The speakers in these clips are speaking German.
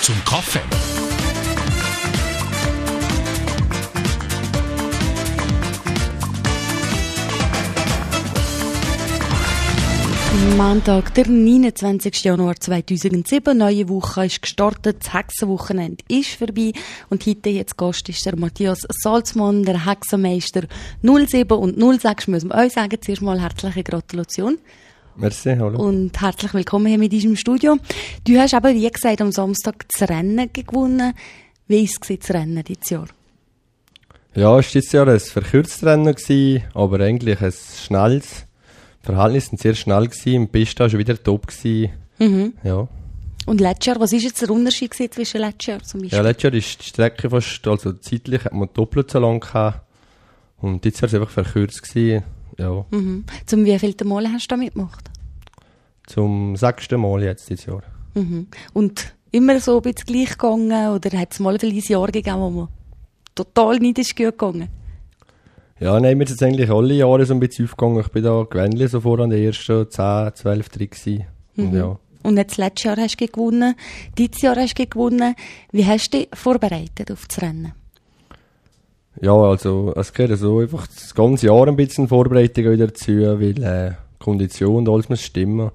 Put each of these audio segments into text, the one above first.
zum Kaffee. Montag, der 29. Januar 2007. Neue Woche ist gestartet, das Hexenwochenende ist vorbei und heute jetzt Gast ist der Matthias Salzmann, der Hexenmeister 07 und 06. Müssen wir euch sagen, zuerst mal herzliche Gratulation. Merci, hallo. Und herzlich willkommen hier mit diesem Studio. Du hast aber, wie gesagt, am Samstag das Rennen gewonnen. Wie war es, das Rennen dieses Jahr? Ja, es war dieses Jahr ein verkürztes Rennen, aber eigentlich ein schnelles. Die Verhältnisse waren sehr schnell, die Piste war schon wieder top. Ja. Und letztes Jahr, was war jetzt der Unterschied zwischen letztes Jahr zum Beispiel? Ja, letztes Jahr ist die Strecke fast, also zeitlich hat man doppelt so lang gehabt. Und dieses Jahr war es einfach verkürzt. Ja. Zum wievielten Mal hast du da mitgemacht? Zum 6. Mal jetzt dieses Jahr. Und immer so ein bisschen gleich gegangen? Oder hat es mal ein Jahr gegeben, wo man total nicht ist gut gegangen? Ja, nein, mir ist jetzt eigentlich alle Jahre so ein bisschen aufgegangen. Ich bin da gewöhnlich so vor an den ersten 10, 12 drin gewesen. Und ja. Und jetzt letztes Jahr hast du gewonnen, dieses Jahr hast du gewonnen. Wie hast du dich vorbereitet auf das Rennen? Ja, also es gehört so einfach das ganze Jahr ein bisschen Vorbereitung wieder dazu, weil Kondition und alles muss stimmen.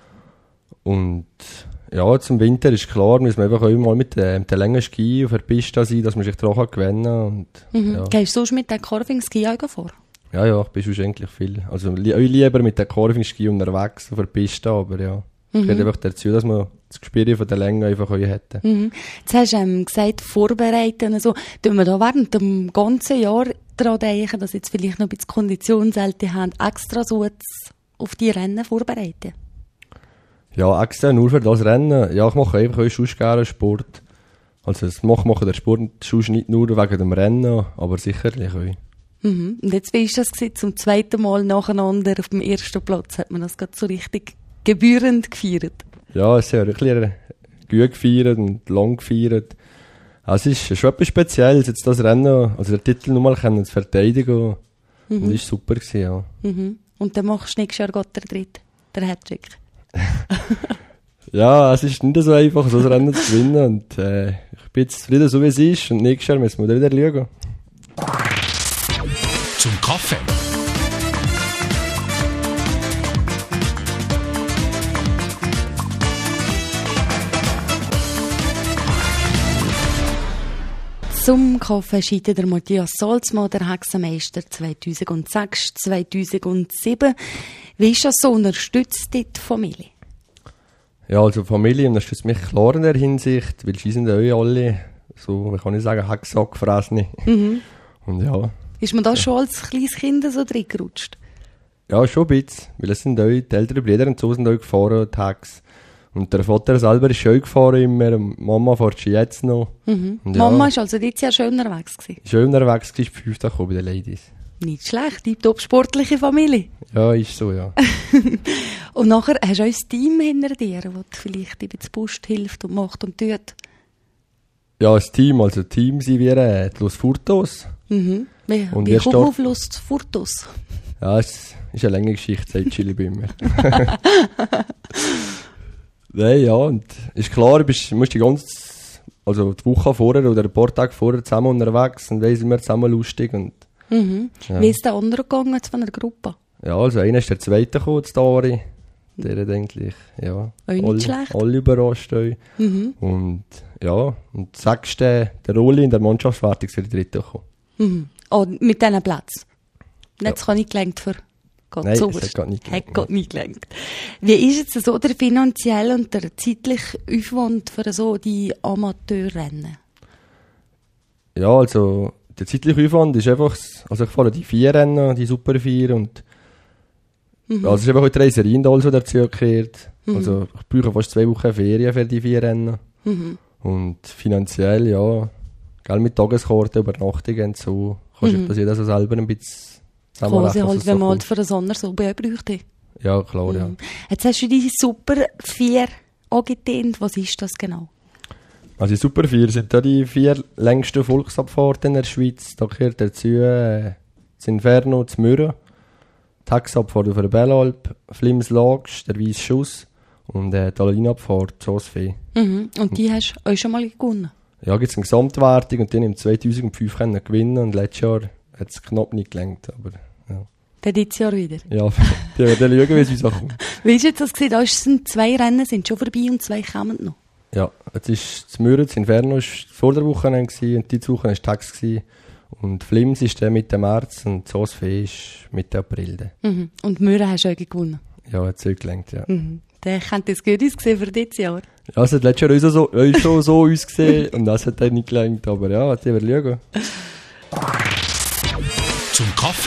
Und ja, zum Winter ist klar, müssen wir einfach auch immer mit den langen Ski auf der Piste sein, dass man sich daran gewinnen kann. Und, ja. Gehst du sonst mit den Carving-Ski vor? Ja, ich bin sonst eigentlich viel. Also ich lieber mit den Carving-Ski unterwegs auf der Piste, aber ja. Gehört einfach dazu, dass man das Gespür von der Länge einfach auch hätten. Jetzt hast du gesagt, vorbereiten. Also, tun wir da während dem ganzen Jahr daran denken, dass jetzt vielleicht noch ein bisschen Kondition selten haben, extra so auf die Rennen vorbereiten? Ja, extra nur für das Rennen. Ja, ich mache einfach auch sonst gerne Sport. Also ich mache den Sport sonst nicht nur wegen dem Rennen, aber sicherlich auch. Und jetzt, wie war das gewesen? Zum zweiten Mal nacheinander auf dem ersten Platz? Hat man das gerade so richtig gebührend gefeiert? Ja, es ist ja wirklich gut gefeiert und lang gefeiert. Also es ist schon etwas Spezielles, jetzt das Rennen, also den Titel nochmal zu verteidigen. Und das war super gewesen, ja. Und dann machst du nächstes Jahr Gott der Dritte, der Hattrick. Ja, es ist nicht so einfach, so ein Rennen zu gewinnen. Und ich bin jetzt zufrieden, so wie es ist. Und nächstes Jahr müssen wir wieder schauen. Zum Kaffee. Zum Kaffee scheidet der Matthias Salzmann, der Hexenmeister 2006, 2007. Wie ist das so? Unterstützt die Familie? Ja, also die Familie unterstützt mich klar in der Hinsicht, weil sie sind auch alle, so, wie kann ich sagen, Hexsackfressne. Und ja. Ist man da schon als kleines Kind so drin gerutscht? Ja, schon ein bisschen, weil es sind auch die älteren Brüder und so sind auch gefahren, die Hex. Und der Vater selber ist schon gefahren immer, Mama fährt schon jetzt noch. Und ja, Mama ist also dieses Jahr schön unterwegs gewesen? Schön unterwegs gewesen, ist 5 gekommen bei den Ladies. Nicht schlecht, die top sportliche Familie. Ja, ist so, ja. Und nachher hast du auch ein Team hinter dir, das dir vielleicht ein bisschen Post hilft und macht und tut? Ja, das Team sind wir Los Furtos. Wie kommt man auf Los Furtos? Ja, es ist eine lange Geschichte, sagt Chili bei mir. Nein, ja, und ist klar, du musst die Woche vorher oder ein paar Tage vorher zusammen unterwegs und dann sind wir zusammen lustig. Und, ja. Wie ist der andere gegangen von der Gruppe? Ja, also einer ist der Zweite gekommen, der Dari. Der hat eigentlich, ja, alle überrascht. Und ja, und 6. der Rolli in der Mannschaftswertung ist der Dritte gekommen. Oh, mit diesem Platz? Jetzt kann ich gelenkt für... Nein, das hat nicht gelenkt. Wie ist jetzt so der finanzielle und der zeitliche Aufwand für so die Amateurrennen? Ja, also der zeitliche Aufwand ist einfach, also ich fahre die 4 Rennen, die Super 4 und also es ist einfach auch die Reiserei und alles, was dazu gehört. Also ich brauche fast 2 Wochen Ferien für die 4 Rennen. Und finanziell, ja, gell, mit Tageskarten, Übernachtungen und so, kannst du das jeder so selber ein bisschen quasi halt, wenn man halt für einen Sonntag so bräuchte. Ja, klar, ja. Jetzt hast du diese Super 4 angetönt. Was ist das genau? Also die Super 4 sind da die 4 längsten Volksabfahrten in der Schweiz. Da gehört dazu das Inferno, das Mürren, die Hexabfahrt auf der Bellalp, Flims Lagsch, der Weiss Schuss Und die Alain-Abfahrt, Zoosfee. Mhm. Und die hast du auch schon mal gewonnen? Ja, gibt es eine Gesamtwertung und dann im 2005 können gewinnen und letztes Jahr hat es knapp nicht gelangt, aber ja. Dann dieses Jahr wieder? Ja, die werden schauen, wie es uns ankommt. Wie ist jetzt das gesehen? Da sind 2 Rennen sind schon vorbei und 2 kommen noch. Ja, jetzt ist das Mürren, das Inferno war vor der Woche und diese Woche war Tax. Und Flims ist der Mitte März und Zoosfee ist Mitte April. Mhm. Und Mürren hast du auch gewonnen? Ja, hat es auch gelangt, ja. Mhm. Der könnte das gut aussehen für dieses Jahr. Ja, es hat letztes Jahr auch schon so ausgesehen und das hat dann nicht gelangt, aber ja, die werden schauen. Zum Kaffee.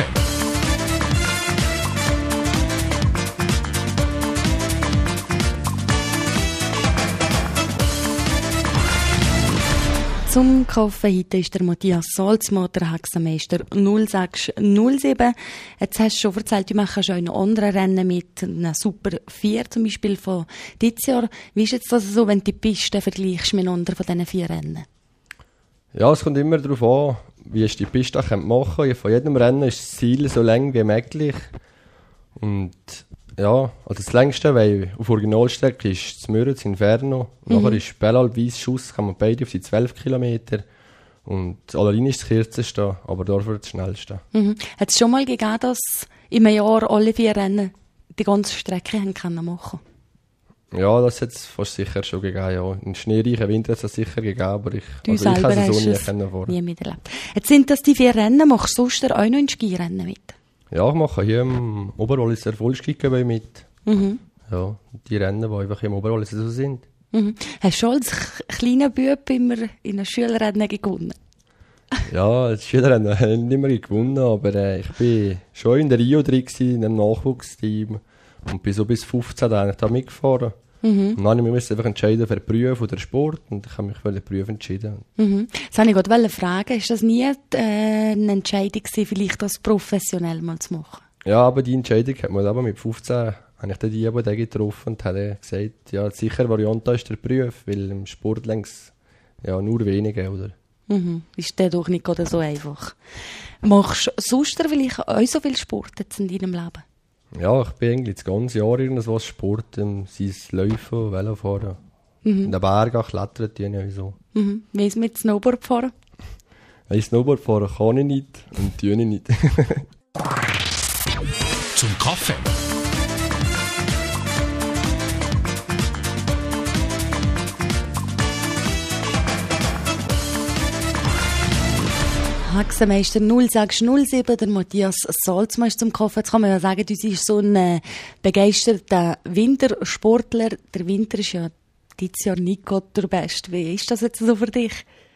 Zum Kaffee heute ist der Matthias Salzmann, der Hexenmeister 0607. Jetzt hast du schon erzählt, du machst auch noch andere Rennen mit einer Super 4 zum Beispiel von dieses Jahr. Wie ist jetzt das so, wenn du die Piste vergleichst miteinander von diesen 4 Rennen? Ja, es kommt immer darauf an, wie ich die Piste machen kann. Von jedem Rennen ist das Ziel so lang wie möglich. Und ja, also das längste, weil auf Originalstrecke ist das Mürren, das Inferno. Nachher ist Belal, Weissschuss, kann man beide auf die 12 Kilometer. Und Alain ist das kürzeste, aber dafür das schnellste. Mhm. Hat es schon mal gegeben, dass im Jahr alle 4 Rennen die ganze Strecke haben können machen? Ja, das hat es fast sicher schon gegeben, ja. In schneereichen Winter hat es sicher gegeben, aber ich Du habe selber es so hast nie es kennengelernt. nie miterlebt. Jetzt sind das die 4 Rennen, machst du sonst auch noch in Skirennen mit? Ja, ich mache hier im Oberwalliser Vollskigebiet mit. Mhm. Ja, die Rennen, die einfach im Oberwalliser so sind. Mhm. Hast du schon als kleiner Bub immer in einem Schulrennen gewonnen? Ja, als Schülerrennen habe ich nicht mehr gewonnen, aber ich bin schon in der Rio drin gewesen, in einem Nachwuchsteam. Und bin so bis 15 eigentlich da mitgefahren. Und dann habe ich mich einfach entscheiden für den Beruf oder den Sport und ich habe mich für den Beruf entschieden. Mhm. Das wollte ich gerade fragen. Ist das nie eine Entscheidung gewesen, vielleicht das professionell mal zu machen? Ja, aber die Entscheidung hat man aber mit 15 habe ich dann die getroffen und habe gesagt, ja, sicher Variante ist der Beruf, weil im Sport längst ja nur wenige, oder? Mhm. Ist der doch nicht gerade so einfach. Machst du sonst vielleicht auch so viel Sport jetzt in deinem Leben? Ja, ich bin eigentlich das ganze Jahr irgendwas Sport, sei es Laufen, Velofahren. In den Bergen klettern die nicht so. Mhm. Wie ist es mit Snowboardfahren? Weil Snowboardfahren kann ich nicht und tue ich nicht. Zum Kaffee. Hexenmeister 0607, der Matthias Salzmann ist zum Kaffee. Jetzt kann man ja sagen, du bist so ein begeisterter Wintersportler. Der Winter ist ja dieses Jahr nicht gerade der Beste. Wie ist das jetzt so für dich?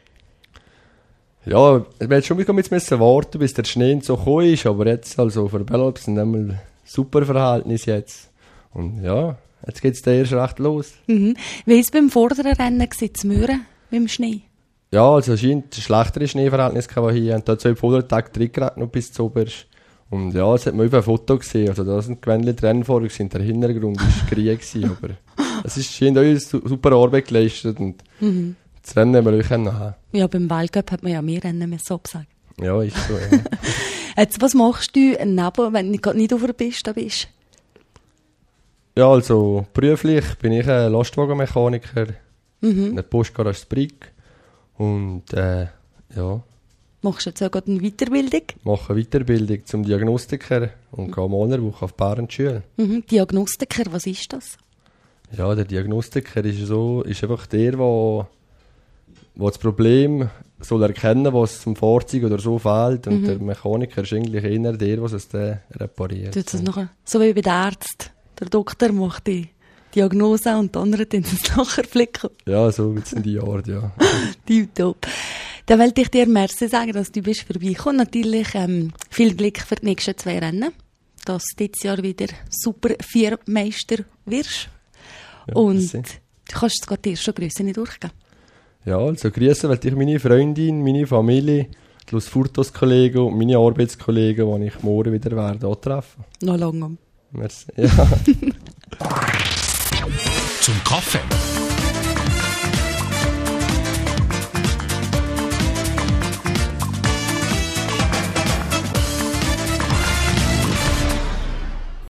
Ja, wir hätten schon jetzt warten, bis der Schnee so gekommen ist, aber jetzt, also für Belab sind einmal super Verhältnisse jetzt. Und ja, jetzt geht es da erst recht los. Mhm. Wie war es beim vorderen Rennen zu Mürren mit dem Schnee? Ja, also es scheint schlechtere Schneeverhältnisse gehabt hier. Und da hat es vor der Tag noch bis zu oberst. Und ja, es hat man auf ein Foto gesehen. Also da sind gewöhnliche Rennfahrer gewesen. Der Hintergrund war Krieg gewesen, aber es scheint auch eine super Arbeit geleistet und das Rennen haben wir euch haben. Ja, beim Weltcup hat man ja mehr Rennen müssen absagen. Ja, ist so, ja. Jetzt, was machst du neben, wenn du gerade nicht auf der Piste bist? Ja, also beruflich bin ich ein Lastwagenmechaniker in der Postgarage Brick. Und ja. Machst du jetzt auch gerade eine Weiterbildung? Mache eine Weiterbildung zum Diagnostiker und gehe mal eine Woche auf Bärenschule. Mhm. Diagnostiker, was ist das? Ja, der Diagnostiker ist einfach der das Problem soll erkennen, was zum Fahrzeug oder so fehlt. Und der Mechaniker ist eigentlich eher der, was es dann repariert. Tut das nachher, so wie bei den Ärzten. Der Doktor macht die Diagnose und die anderen dann es nachher flicken. Ja, so wird es in die Art, ja. Tipptopp. Dann wollte ich dir merci sagen, dass du bist vorbeigekommen. Natürlich viel Glück für die nächsten 2 Rennen. Dass du dieses Jahr wieder Super 4 Meister wirst. Ja, und merci. du kannst jetzt gerade die ersten Grüße nicht durchgehen. Ja, also grüßen wollte ich meine Freundin, meine Familie, die Los Furtos-Kollegen und meine Arbeitskollegen, die ich morgen wieder antreffen werde. Noch lange. Merci. Ja. Zum Kaffee.